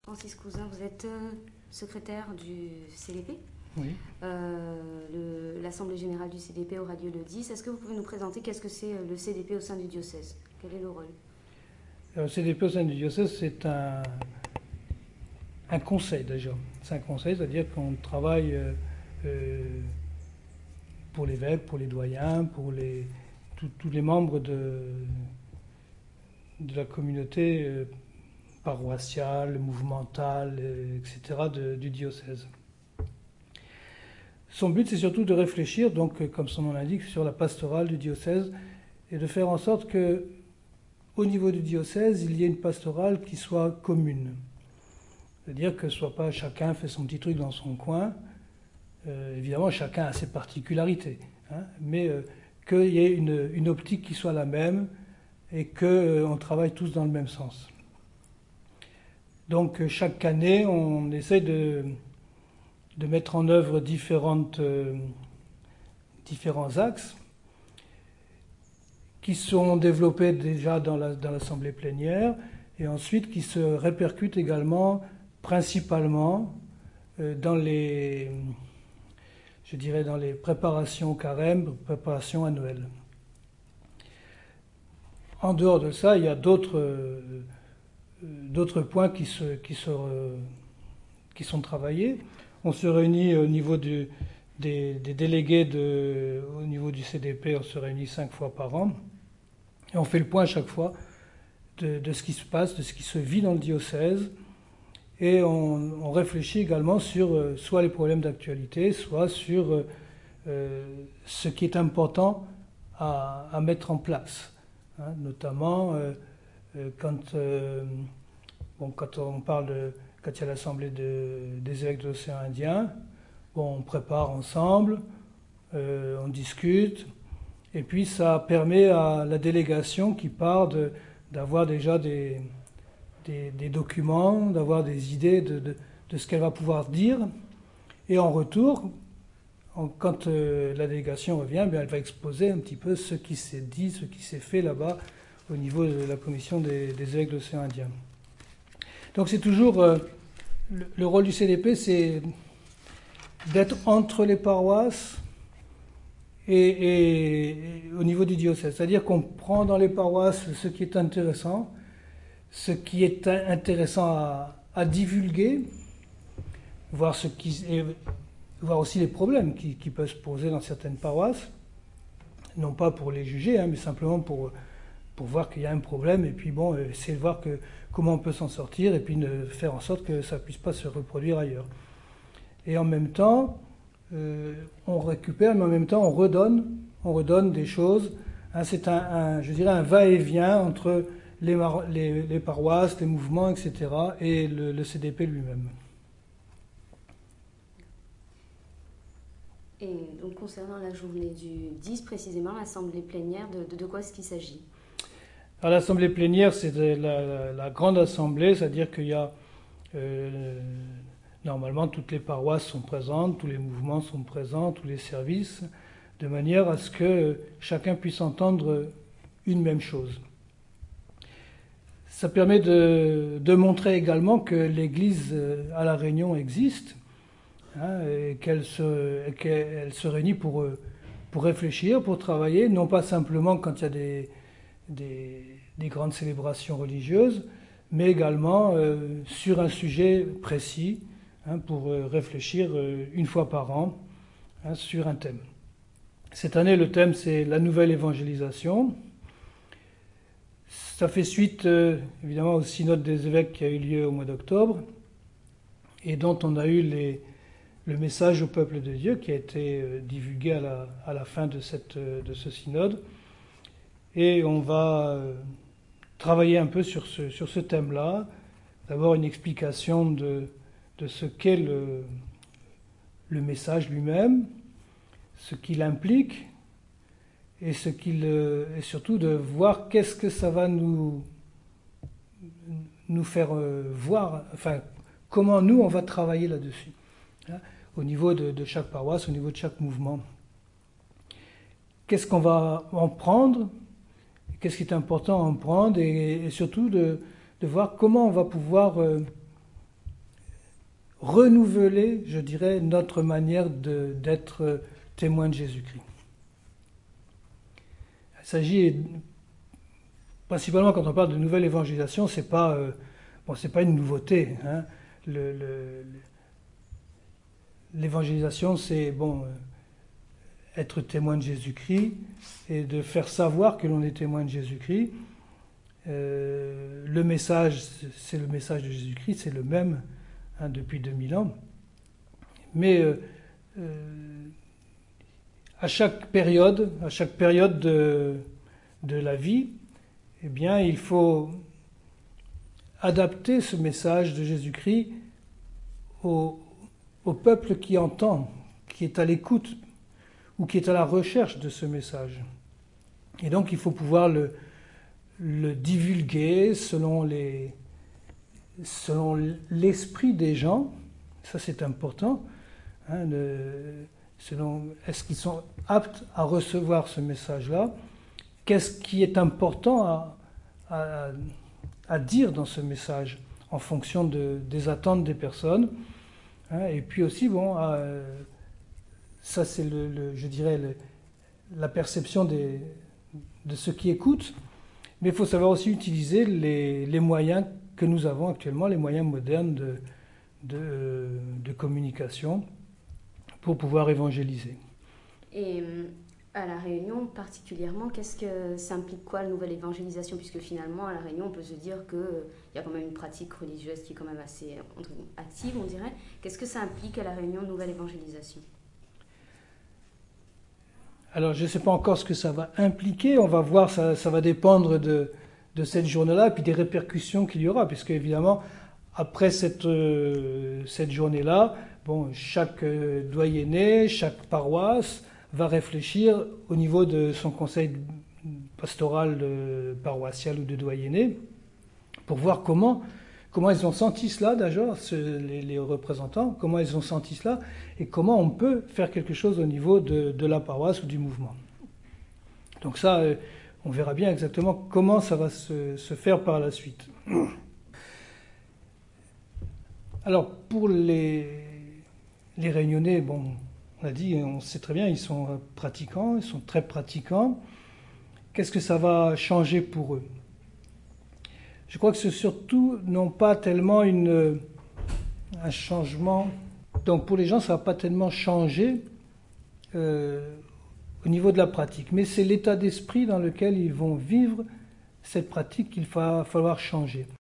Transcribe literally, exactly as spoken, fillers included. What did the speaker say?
Francis Cousin, vous êtes euh, secrétaire du C D P. Oui. Euh, le- L'Assemblée générale du C D P aura lieu le dix. Est-ce que vous pouvez nous présenter qu'est-ce que c'est euh, le C D P au sein du diocèse? Quel est le rôle? Alors, le C D P au sein du diocèse, c'est un, un conseil déjà. C'est un conseil, c'est-à-dire qu'on travaille euh, euh, pour l'évêque, pour les doyens, pour les, tous- tous les membres de, de la communauté euh, paroissiale, mouvementale, euh, et cetera de- du diocèse. Son but, c'est surtout de réfléchir, donc, euh, comme son nom l'indique, sur la pastorale du diocèse et de faire en sorte que, au niveau du diocèse, il y ait une pastorale qui soit commune. C'est-à-dire que ce soit pas chacun fait son petit truc dans son coin. Euh, évidemment, chacun a ses particularités, hein, mais euh, qu'il y ait une, une optique qui soit la même et qu'on euh, travaille tous dans le même sens. Donc, euh, chaque année, on essaye de, de mettre en œuvre différentes, euh, différents axes qui sont développés déjà dans la- dans l'assemblée plénière et ensuite qui se répercutent également principalement euh, dans les, je dirais, dans les préparations au carême, préparations à Noël. En dehors de ça, il y a d'autres euh, d'autres points qui, se, qui, se, euh, qui sont travaillés. On se réunit au niveau du, des, des délégués de, au niveau du C D P, on se réunit cinq fois par an. Et on fait le point à chaque fois de, de ce qui se passe, de ce qui se vit dans le diocèse. Et on, on réfléchit également sur euh, soit les problèmes d'actualité, soit sur euh, euh, ce qui est important à, à mettre en place. Hein, notamment euh, euh, quand, euh, bon, quand on parle de, quand il y a l'assemblée de, des évêques de l'océan Indien, bon, on prépare ensemble, euh, on discute, et puis ça permet à la délégation qui part de, d'avoir déjà des, des, des documents, d'avoir des idées de, de, de ce qu'elle va pouvoir dire. Et en retour, en- quand euh, la délégation revient, bien, elle va exposer un petit peu ce qui s'est dit, ce qui s'est fait là-bas au niveau de la commission des, des évêques de l'océan Indien. Donc c'est toujours... euh, le, le rôle du C D P, c'est d'être entre les paroisses et, et- et au niveau du diocèse. C'est-à-dire qu'on prend dans les paroisses ce qui est intéressant, ce qui est in- intéressant à, à divulguer, voir, ce qui, et voir aussi les problèmes qui, qui peuvent se poser dans certaines paroisses, non pas pour les juger, hein, mais simplement pour, pour voir qu'il y a un problème et puis bon, euh, essayer de voir que, comment on peut s'en sortir et puis de faire en sorte que ça ne puisse pas se reproduire ailleurs. Et en même temps, euh, on récupère, mais en même temps, on redonne, on redonne des choses. Hein, c'est un, un- je dirais, un va-et-vient entre les, mar- les- les paroisses, les mouvements, et cetera, et le, le C D P lui-même. Et donc concernant la journée du dix précisément, l'assemblée plénière, de, de, de quoi est-ce qu'il s'agit? Alors, l'assemblée plénière, c'est de la, la- la grande assemblée, c'est-à-dire qu'il y a euh, normalement toutes les paroisses sont présentes, tous les mouvements sont présents, tous les services, de manière à ce que chacun puisse entendre une même chose. Ça permet de, de montrer également que l'Église euh, à La Réunion existe, hein, et qu'elle se, et qu'elle se réunit pour, euh, pour réfléchir, pour travailler, non pas simplement quand il y a des, des, des grandes célébrations religieuses, mais également euh, sur un sujet précis, hein, pour euh, réfléchir euh, une fois par an, hein, sur un thème. Cette année, le thème, c'est la nouvelle évangélisation. Ça fait suite, euh, évidemment, au synode des évêques qui a eu lieu au mois d'octobre et dont on a eu les, le message au peuple de Dieu qui a été euh, divulgué à la, à la fin de, cette, euh, de ce synode. Et on va euh, travailler un peu sur ce, sur ce thème-là. D'abord, une explication de, de ce qu'est le, le message lui-même, ce qu'il implique, et, ce qu'il, euh, et surtout de voir qu'est-ce que ça va nous, nous faire euh, voir, enfin, comment nous, on va travailler là-dessus, hein, au niveau de, de chaque paroisse, au niveau de chaque mouvement. Qu'est-ce qu'on va en prendre, qu'est-ce qui est important à en prendre, et, et surtout de, de voir comment on va pouvoir euh, renouveler, je dirais, notre manière de, d'être témoin de Jésus-Christ. Il s'agit, principalement quand on parle de nouvelle évangélisation, c'est pas, euh, bon, c'est pas une nouveauté. Hein. Le, le, l'évangélisation, c'est bon, euh, être témoin de Jésus-Christ et de faire savoir que l'on est témoin de Jésus-Christ. Euh, le message, c'est le message de Jésus-Christ, c'est le même hein, depuis deux mille ans. Mais euh, euh, à chaque période, à chaque période de, de la vie, eh bien, il faut adapter ce message de Jésus-Christ au, au peuple qui entend, qui est à l'écoute ou qui est à la recherche de ce message. Et donc, il faut pouvoir le, le divulguer selon, les, selon l'esprit des gens. Ça, c'est important. Hein, le, selon, est-ce qu'ils sont aptes à recevoir ce message-là? Qu'est-ce qui est important à, à, à dire dans ce message en fonction de, des attentes des personnes? Hein, et puis aussi, bon, euh, ça c'est, le, le, je dirais, le, la perception des, de ceux qui écoutent. Mais il faut savoir aussi utiliser les, les moyens que nous avons actuellement, les moyens modernes de, de, de communication pour pouvoir évangéliser. Et à La Réunion particulièrement, qu'est-ce que ça implique quoi la nouvelle évangélisation? Puisque finalement, à La Réunion, on peut se dire qu'il y a quand même une pratique religieuse qui est quand même assez active, on dirait. Qu'est-ce que ça implique à La Réunion, nouvelle évangélisation? Alors, je ne sais pas encore ce que ça va impliquer. On va voir, ça, ça va dépendre de, de cette journée-là, puis des répercussions qu'il y aura. Puisque, évidemment, après cette, euh, cette journée-là, bon, chaque euh, doyenné, chaque paroisse va réfléchir au niveau de son conseil pastoral de, paroissial ou de doyenné pour voir comment, comment ils ont senti cela, d'ailleurs, les, les représentants, comment ils ont senti cela et comment on peut faire quelque chose au niveau de, de la paroisse ou du mouvement. Donc ça, euh, on verra bien exactement comment ça va se, se faire par la suite. Alors, pour les, les Réunionnais, bon, on a dit, on sait très bien, ils sont pratiquants, ils sont très pratiquants. Qu'est-ce que ça va changer pour eux? Je crois que c'est surtout, non pas tellement une, un changement. Donc pour les gens, ça ne va pas tellement changer euh, au niveau de la pratique. Mais c'est l'état d'esprit dans lequel ils vont vivre cette pratique qu'il va falloir changer.